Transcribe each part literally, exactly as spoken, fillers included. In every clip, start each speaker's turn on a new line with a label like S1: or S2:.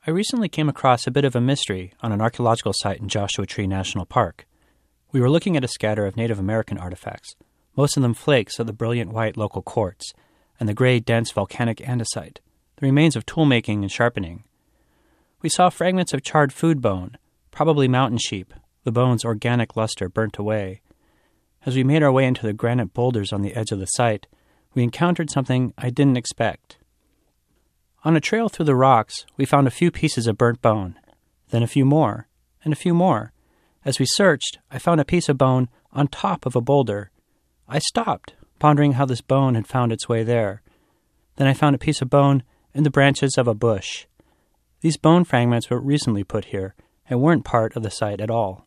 S1: I recently came across a bit of a mystery on an archaeological site in Joshua Tree National Park. We were looking at a scatter of Native American artifacts, most of them flakes of the brilliant white local quartz, and the gray, dense volcanic andesite, the remains of tool-making and sharpening. We saw fragments of charred food bone, probably mountain sheep, the bone's organic luster burnt away. As we made our way into the granite boulders on the edge of the site, we encountered something I didn't expect. On a trail through the rocks, we found a few pieces of burnt bone, then a few more, and a few more. As we searched, I found a piece of bone on top of a boulder. I stopped, pondering how this bone had found its way there. Then I found a piece of bone in the branches of a bush. These bone fragments were recently put here and weren't part of the site at all.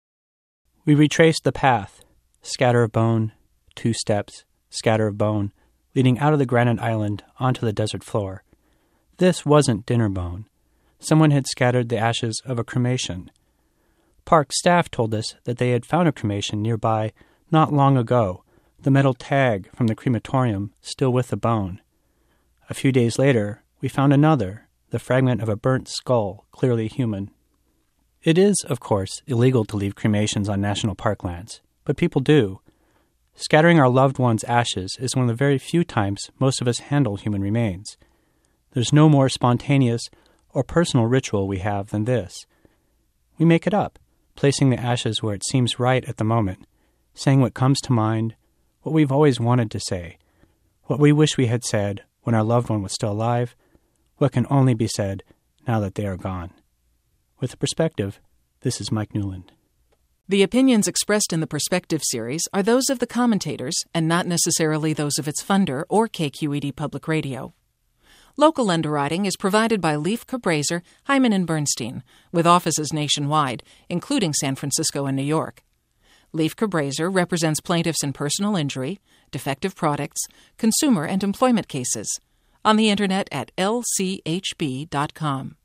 S1: We retraced the path, scatter of bone, two steps, scatter of bone, leading out of the granite island onto the desert floor. This wasn't dinner bone. Someone had scattered the ashes of a cremation. Park staff told us that they had found a cremation nearby not long ago, the metal tag from the crematorium still with the bone. A few days later, we found another, the fragment of a burnt skull, clearly human. It is, of course, illegal to leave cremations on national park lands, but people do. Scattering our loved ones' ashes is one of the very few times most of us handle human remains. There's no more spontaneous or personal ritual we have than this. We make it up, placing the ashes where it seems right at the moment, saying what comes to mind, what we've always wanted to say, what we wish we had said when our loved one was still alive, what can only be said now that they are gone. With a perspective, this is Mike Newland.
S2: The opinions expressed in the Perspective series are those of the commentators and not necessarily those of its funder or K Q E D Public Radio. Local underwriting is provided by Leif Cabraser, Hyman and Bernstein, with offices nationwide, including San Francisco and New York. Leif Cabraser represents plaintiffs in personal injury, defective products, consumer and employment cases. On the Internet at L C H B dot com.